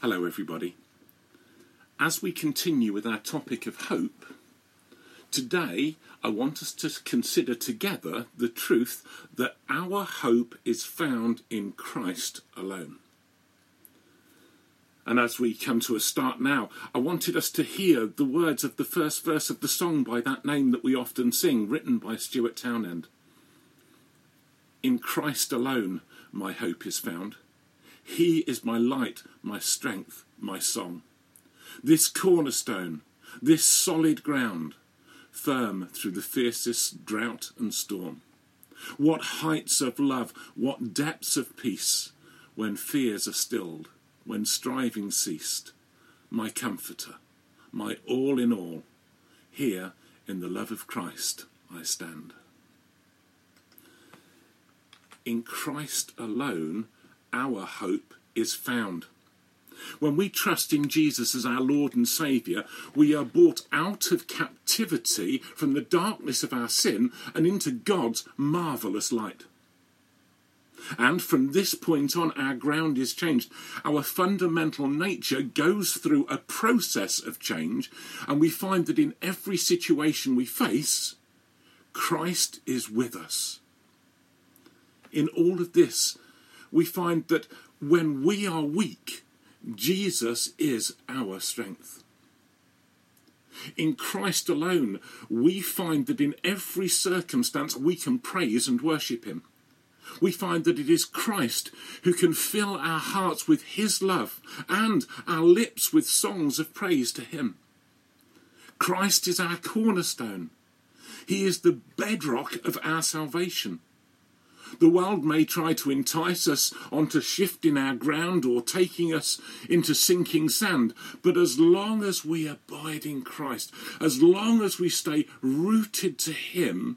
Hello everybody. As we continue with our topic of hope, today I want us to consider together the truth that our hope is found in Christ alone. And as we come to a start now, I wanted us to hear the words of the first verse of the song by that name that we often sing, written by Stuart Townend. In Christ alone my hope is found. He is my light, my strength, my song. This cornerstone, this solid ground, firm through the fiercest drought and storm. What heights of love, what depths of peace, when fears are stilled, when striving ceased. My comforter, my all in all, here in the love of Christ I stand. In Christ alone, our hope is found. When we trust in Jesus as our Lord and Saviour, we are brought out of captivity from the darkness of our sin and into God's marvellous light. And from this point on, our ground is changed. Our fundamental nature goes through a process of change, and we find that in every situation we face, Christ is with us. In all of this, we find that when we are weak, Jesus is our strength. In Christ alone, we find that in every circumstance we can praise and worship him. We find that it is Christ who can fill our hearts with his love and our lips with songs of praise to him. Christ is our cornerstone. He is the bedrock of our salvation. The world may try to entice us onto shifting our ground or taking us into sinking sand, but as long as we abide in Christ, as long as we stay rooted to him,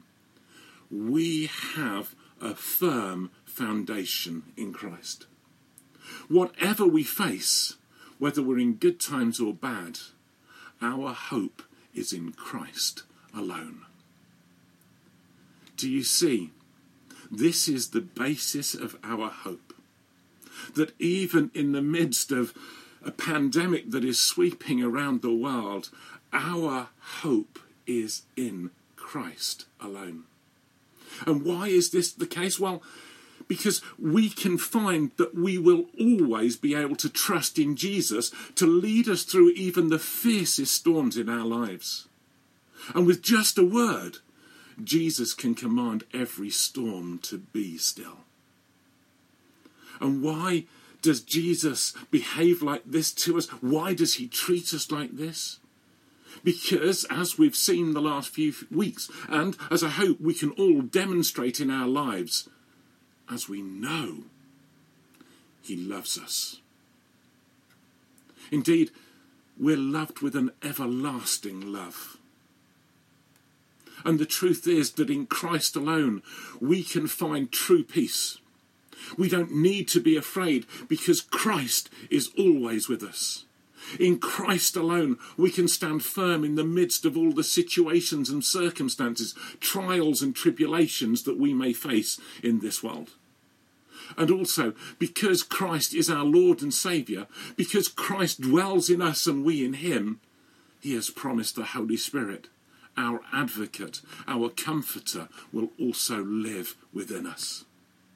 we have a firm foundation in Christ. Whatever we face, whether we're in good times or bad, our hope is in Christ alone. Do you see? This is the basis of our hope. That even in the midst of a pandemic that is sweeping around the world, our hope is in Christ alone. And why is this the case? Well, because we can find that we will always be able to trust in Jesus to lead us through even the fiercest storms in our lives. And with just a word, Jesus can command every storm to be still. And why does Jesus behave like this to us? Why does he treat us like this? Because, as we've seen the last few weeks, and as I hope we can all demonstrate in our lives, as we know, he loves us. Indeed, we're loved with an everlasting love. And the truth is that in Christ alone, we can find true peace. We don't need to be afraid because Christ is always with us. In Christ alone, we can stand firm in the midst of all the situations and circumstances, trials and tribulations that we may face in this world. And also, because Christ is our Lord and Saviour, because Christ dwells in us and we in him, he has promised the Holy Spirit. Our advocate, our comforter, will also live within us.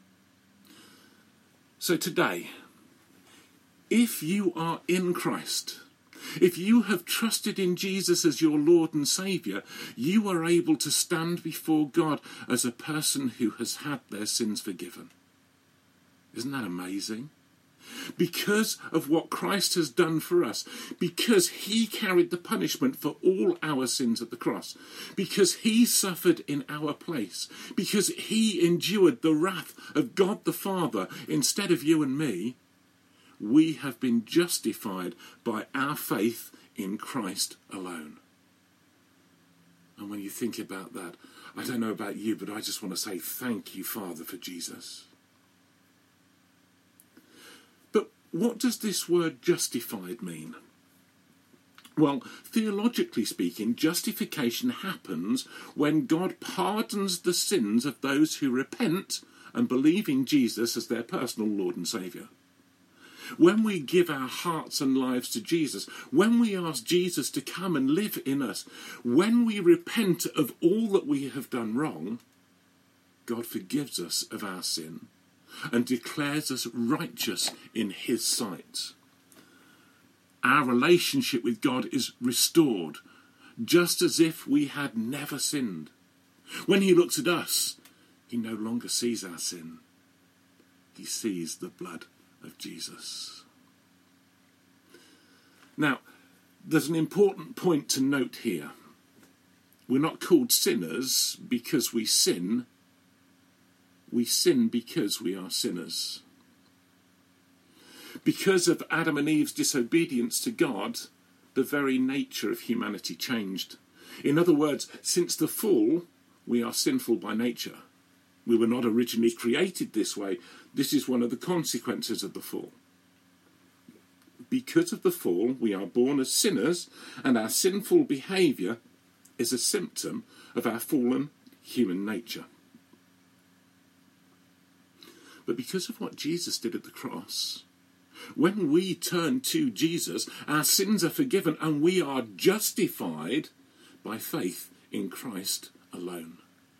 So today, if you are in Christ, if you have trusted in Jesus as your Lord and Saviour, you are able to stand before God as a person who has had their sins forgiven. Isn't that amazing? Because of what Christ has done for us, because he carried the punishment for all our sins at the cross, because he suffered in our place, because he endured the wrath of God the Father instead of you and me, we have been justified by our faith in Christ alone. And when you think about that, I don't know about you, but I just want to say thank you, Father, for Jesus. What does this word justified mean? Well, theologically speaking, justification happens when God pardons the sins of those who repent and believe in Jesus as their personal Lord and Saviour. when we give our hearts and lives to Jesus, when we ask Jesus to come and live in us, when we repent of all that we have done wrong, God forgives us of our sin and declares us righteous in his sight. Our relationship with God is restored, just as if we had never sinned. When he looks at us, he no longer sees our sin. He sees the blood of Jesus. Now, there's an important point to note here. We're not called sinners because we sin. We sin because we are sinners. Because of Adam and Eve's disobedience to God, the very nature of humanity changed. In other words, since the fall, we are sinful by nature. We were not originally created this way. This is one of the consequences of the fall. Because of the fall, we are born as sinners, and our sinful behaviour is a symptom of our fallen human nature. But because of what Jesus did at the cross, when we turn to Jesus, our sins are forgiven and we are justified by faith in Christ alone.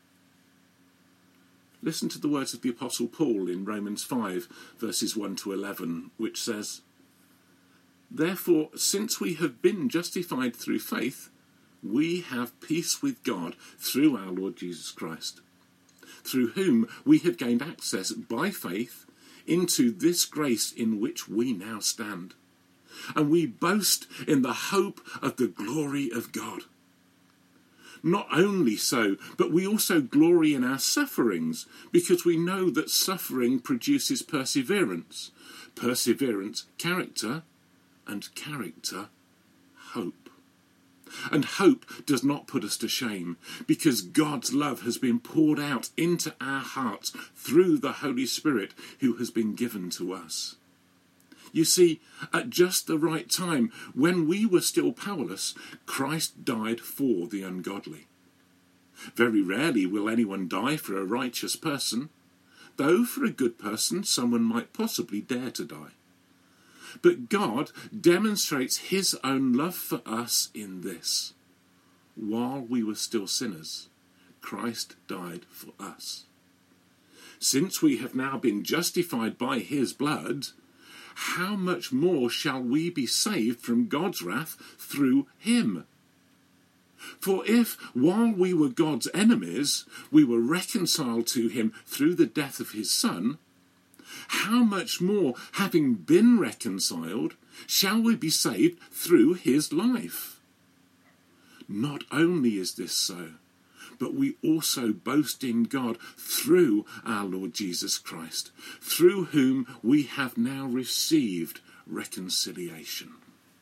Listen to the words of the Apostle Paul in Romans 5, verses 1 to 11, which says, "Therefore, since we have been justified through faith, we have peace with God through our Lord Jesus Christ, through whom we have gained access by faith into this grace in which we now stand. And we boast in the hope of the glory of God. Not only so, but we also glory in our sufferings, because we know that suffering produces perseverance, perseverance, character, and character, hope. And hope does not put us to shame, because God's love has been poured out into our hearts through the Holy Spirit who has been given to us. You see, at just the right time, when we were still powerless, Christ died for the ungodly. Very rarely will anyone die for a righteous person, though for a good person someone might possibly dare to die. But God demonstrates his own love for us in this: while we were still sinners, Christ died for us. Since we have now been justified by his blood, how much more shall we be saved from God's wrath through him? For if, while we were God's enemies, we were reconciled to him through the death of his Son, how much more, having been reconciled, shall we be saved through his life? Not only is this so, but we also boast in God through our Lord Jesus Christ, through whom we have now received reconciliation.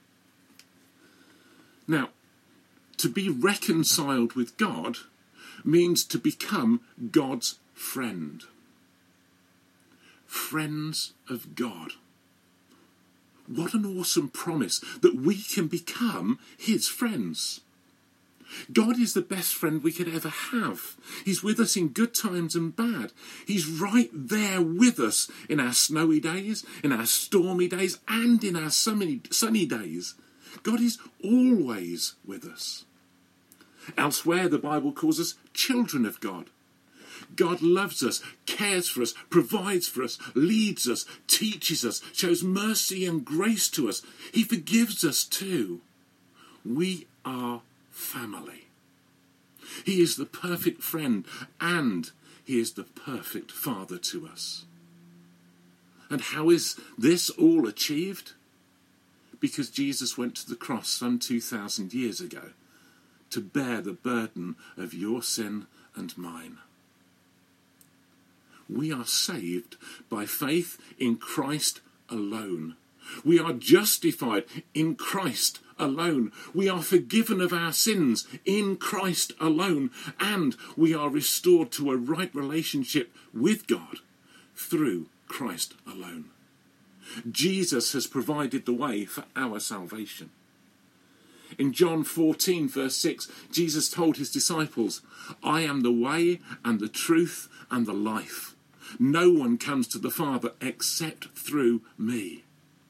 Now, to be reconciled with God means to become God's friend. Friends of God. What an awesome promise that we can become his friends. God is the best friend we could ever have. He's with us in good times and bad. He's right there with us in our snowy days, in our stormy days, and in our sunny days. God is always with us. Elsewhere, the Bible calls us children of God. God loves us, cares for us, provides for us, leads us, teaches us, shows mercy and grace to us. He forgives us too. We are family. He is the perfect friend, and he is the perfect father to us. And how is this all achieved? Because Jesus went to the cross some 2,000 years ago to bear the burden of your sin and mine. We are saved by faith in Christ alone. We are justified in Christ alone. We are forgiven of our sins in Christ alone. And we are restored to a right relationship with God through Christ alone. Jesus has provided the way for our salvation. In John 14, verse 6, Jesus told his disciples, "I am the way and the truth and the life. No one comes to the Father except through me."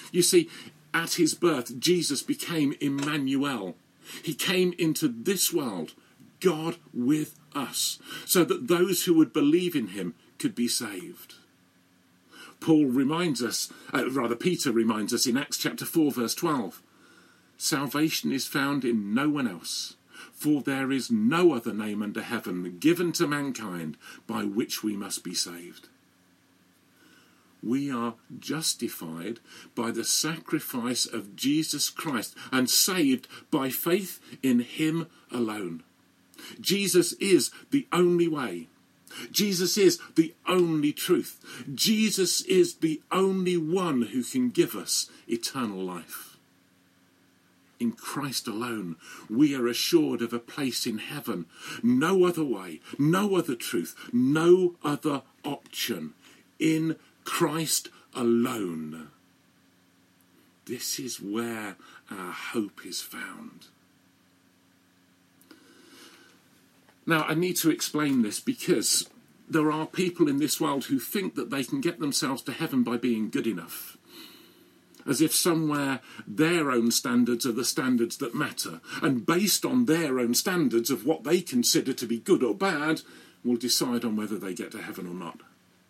You see, at his birth, Jesus became Emmanuel. He came into this world, God with us, so that those who would believe in him could be saved. Peter reminds us in Acts chapter 4, verse 12, salvation is found in no one else, for there is no other name under heaven given to mankind by which we must be saved. We are justified by the sacrifice of Jesus Christ and saved by faith in him alone. Jesus is the only way. Jesus is the only truth. Jesus is the only one who can give us eternal life. In Christ alone, we are assured of a place in heaven. No other way, no other truth, no other option. In Christ alone. This is where our hope is found. Now, I need to explain this because there are people in this world who think that they can get themselves to heaven by being good enough. As if somewhere their own standards are the standards that matter, and based on their own standards of what they consider to be good or bad, will decide on whether they get to heaven or not.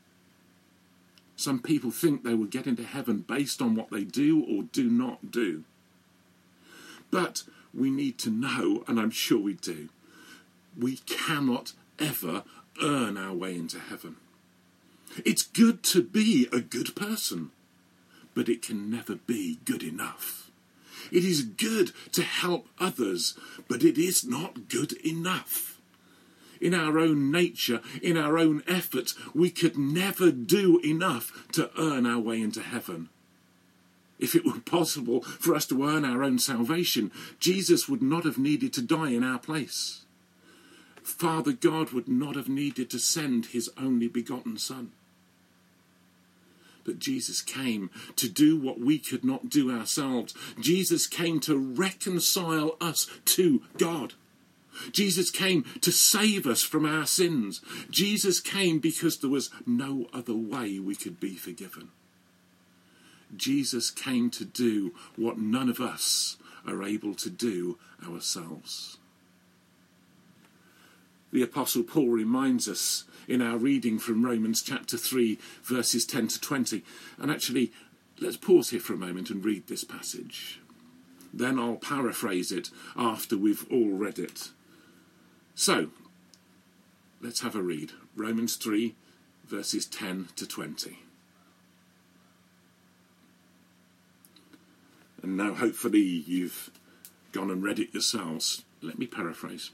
Some people think they will get into heaven based on what they do or do not do. But we need to know, and I'm sure we do, we cannot ever earn our way into heaven. It's good to be a good person, but it can never be good enough. It is good to help others, but it is not good enough. In our own nature, in our own efforts, we could never do enough to earn our way into heaven. If it were possible for us to earn our own salvation, Jesus would not have needed to die in our place. Father God would not have needed to send his only begotten Son. But Jesus came to do what we could not do ourselves. Jesus came to reconcile us to God. Jesus came to save us from our sins. Jesus came because there was no other way we could be forgiven. Jesus came to do what none of us are able to do ourselves. The Apostle Paul reminds us in our reading from Romans chapter 3, verses 10 to 20. And actually, let's pause here for a moment and read this passage. Then I'll paraphrase it after we've all read it. So, let's have a read. Romans 3, verses 10 to 20. And now hopefully you've gone and read it yourselves. Let me paraphrase.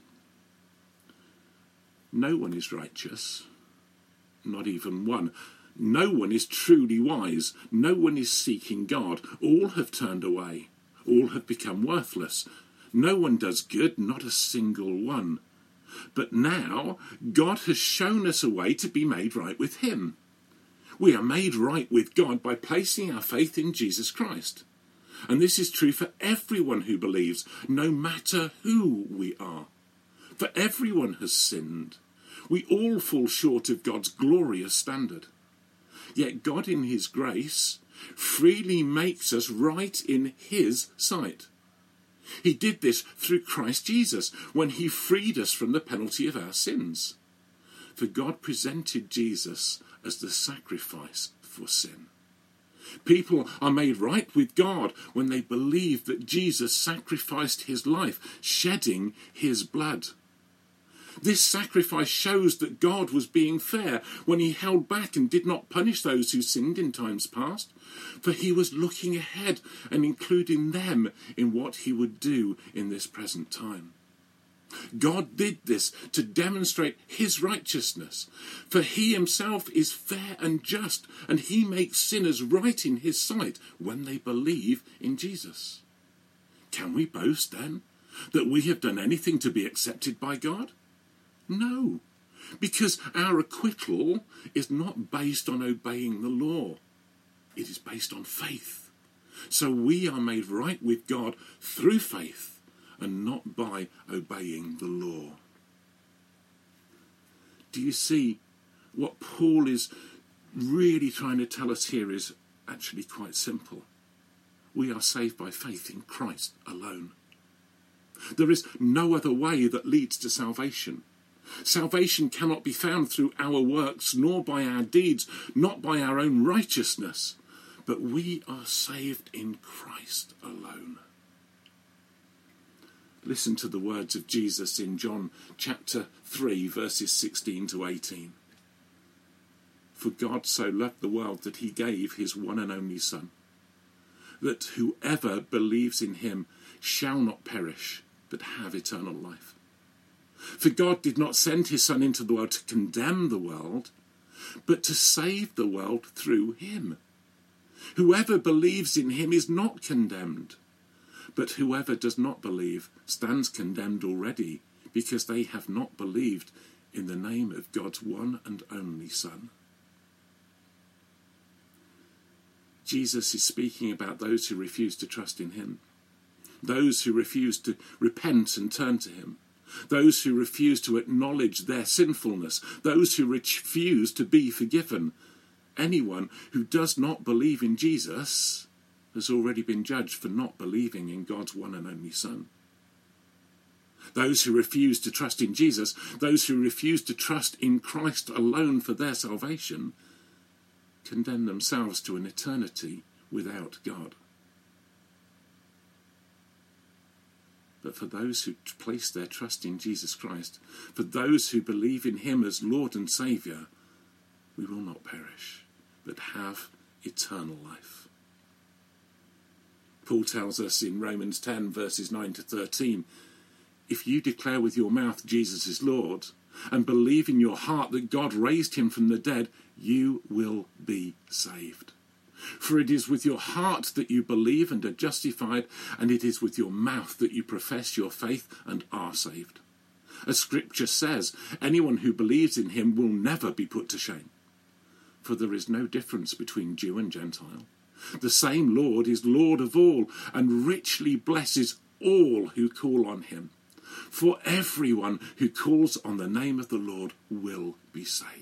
No one is righteous, not even one. No one is truly wise. No one is seeking God. All have turned away. All have become worthless. No one does good, not a single one. But now God has shown us a way to be made right with him. We are made right with God by placing our faith in Jesus Christ. And this is true for everyone who believes, no matter who we are. For everyone has sinned. We all fall short of God's glorious standard. Yet God in his grace freely makes us right in his sight. He did this through Christ Jesus when he freed us from the penalty of our sins. For God presented Jesus as the sacrifice for sin. People are made right with God when they believe that Jesus sacrificed his life, shedding his blood. This sacrifice shows that God was being fair when he held back and did not punish those who sinned in times past, for he was looking ahead and including them in what he would do in this present time. God did this to demonstrate his righteousness, for he himself is fair and just, and he makes sinners right in his sight when they believe in Jesus. Can we boast then that we have done anything to be accepted by God? No, because our acquittal is not based on obeying the law. It is based on faith. So we are made right with God through faith and not by obeying the law. Do you see what Paul is really trying to tell us here is actually quite simple? We are saved by faith in Christ alone. There is no other way that leads to salvation. Salvation cannot be found through our works, nor by our deeds, not by our own righteousness, but we are saved in Christ alone. Listen to the words of Jesus in John chapter 3, verses 16 to 18. For God so loved the world that he gave his one and only Son, that whoever believes in him shall not perish, but have eternal life. For God did not send his Son into the world to condemn the world, but to save the world through him. Whoever believes in him is not condemned, but whoever does not believe stands condemned already, because they have not believed in the name of God's one and only Son. Jesus is speaking about those who refuse to trust in him, those who refuse to repent and turn to him, those who refuse to acknowledge their sinfulness, those who refuse to be forgiven. Anyone who does not believe in Jesus has already been judged for not believing in God's one and only Son. Those who refuse to trust in Jesus, those who refuse to trust in Christ alone for their salvation, condemn themselves to an eternity without God. But for those who place their trust in Jesus Christ, for those who believe in him as Lord and Saviour, we will not perish, but have eternal life. Paul tells us in Romans 10, verses 9 to 13, if you declare with your mouth Jesus is Lord, and believe in your heart that God raised him from the dead, you will be saved. For it is with your heart that you believe and are justified, and it is with your mouth that you profess your faith and are saved. As Scripture says, anyone who believes in him will never be put to shame. For there is no difference between Jew and Gentile. The same Lord is Lord of all, and richly blesses all who call on him. For everyone who calls on the name of the Lord will be saved.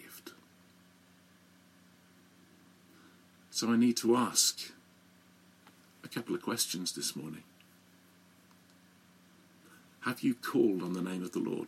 So I need to ask a couple of questions this morning. Have you called on the name of the Lord?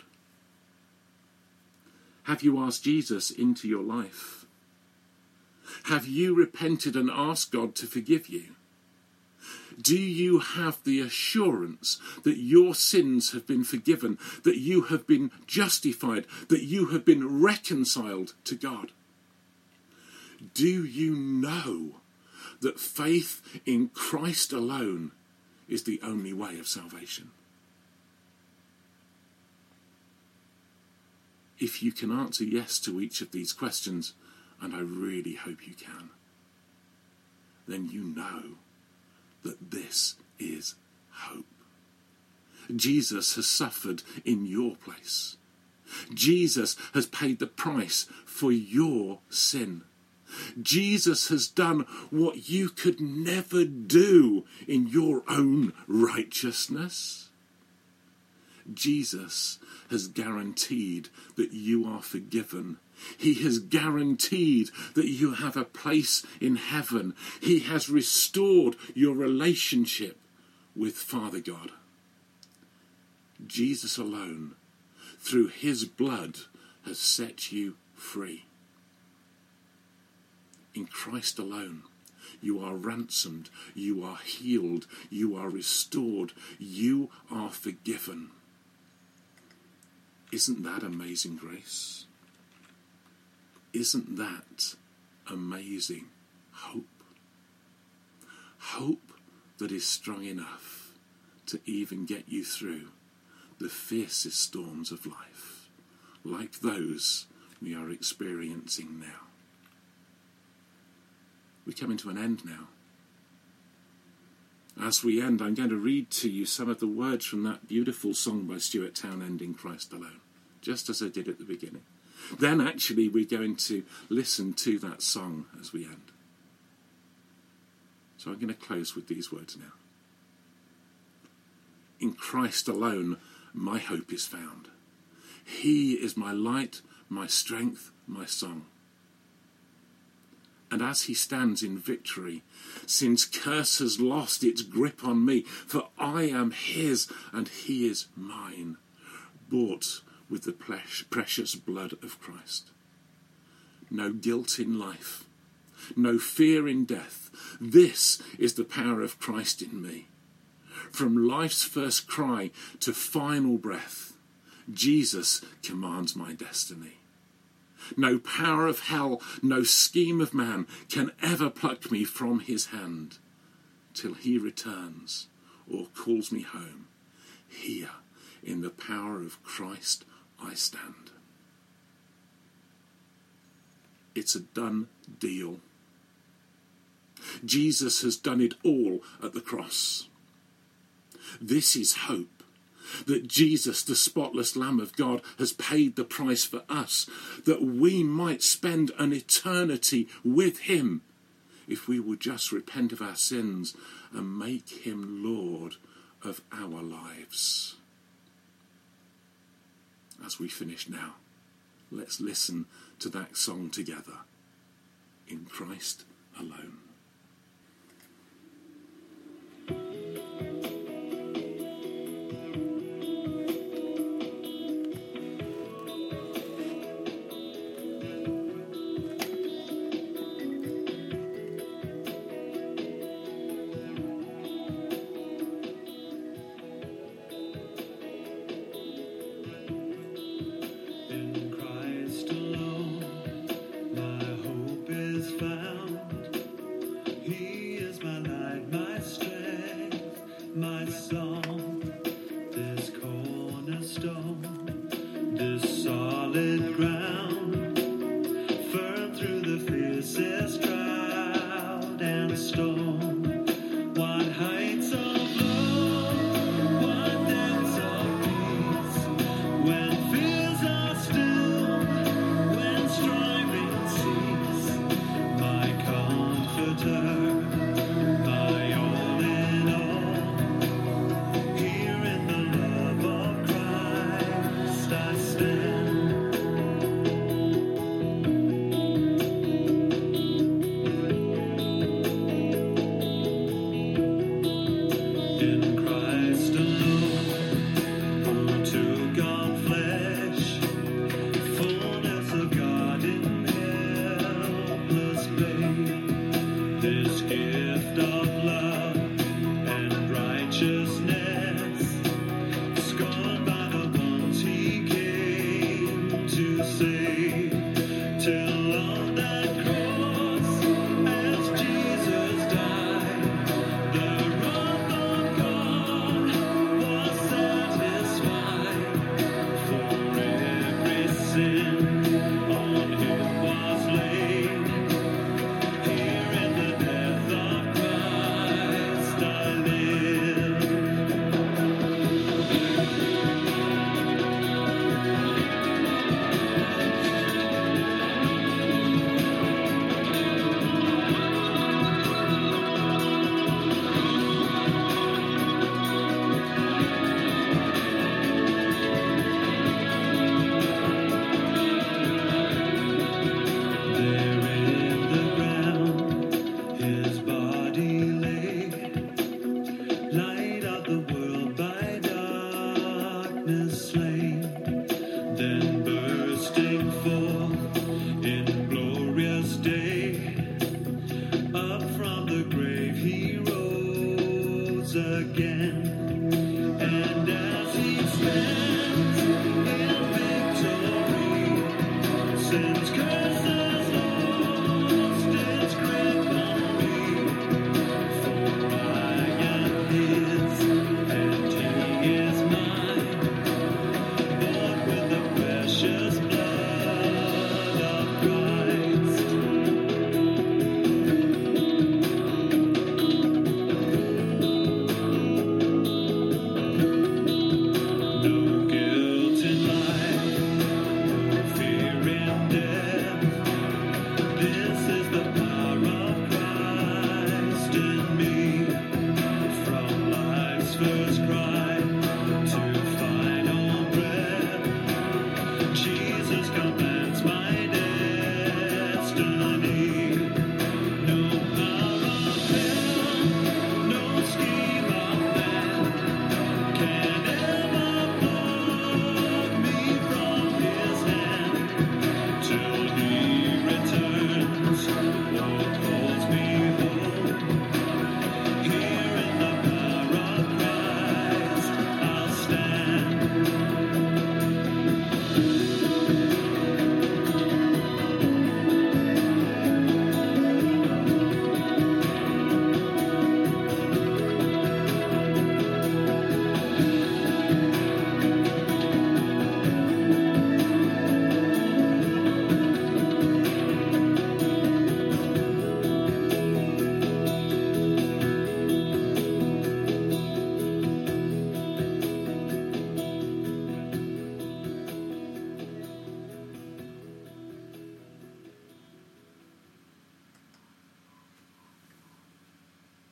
Have you asked Jesus into your life? Have you repented and asked God to forgive you? Do you have the assurance that your sins have been forgiven, that you have been justified, that you have been reconciled to God? Do you know that faith in Christ alone is the only way of salvation? If you can answer yes to each of these questions, and I really hope you can, then you know that this is hope. Jesus has suffered in your place. Jesus has paid the price for your sin. Jesus has done what you could never do in your own righteousness. Jesus has guaranteed that you are forgiven. He has guaranteed that you have a place in heaven. He has restored your relationship with Father God. Jesus alone, through his blood, has set you free. In Christ alone, you are ransomed, you are healed, you are restored, you are forgiven. Isn't that amazing grace? Isn't that amazing hope? Hope that is strong enough to even get you through the fiercest storms of life, like those we are experiencing now. We're coming to an end now. As we end, I'm going to read to you some of the words from that beautiful song by Stuart Townend, In Christ Alone, just as I did at the beginning. Then actually we're going to listen to that song as we end. So I'm going to close with these words now. In Christ alone, my hope is found. He is my light, my strength, my song. And as he stands in victory, sin's curse has lost its grip on me, for I am his and he is mine, bought with the precious blood of Christ. No guilt in life, no fear in death. This is the power of Christ in me. From life's first cry to final breath, Jesus commands my destiny. No power of hell, no scheme of man can ever pluck me from his hand till he returns or calls me home. Here, in the power of Christ, I stand. It's a done deal. Jesus has done it all at the cross. This is hope. That Jesus, the spotless Lamb of God, has paid the price for us, that we might spend an eternity with him if we would just repent of our sins and make him Lord of our lives. As we finish now, let's listen to that song together, In Christ Alone. Again.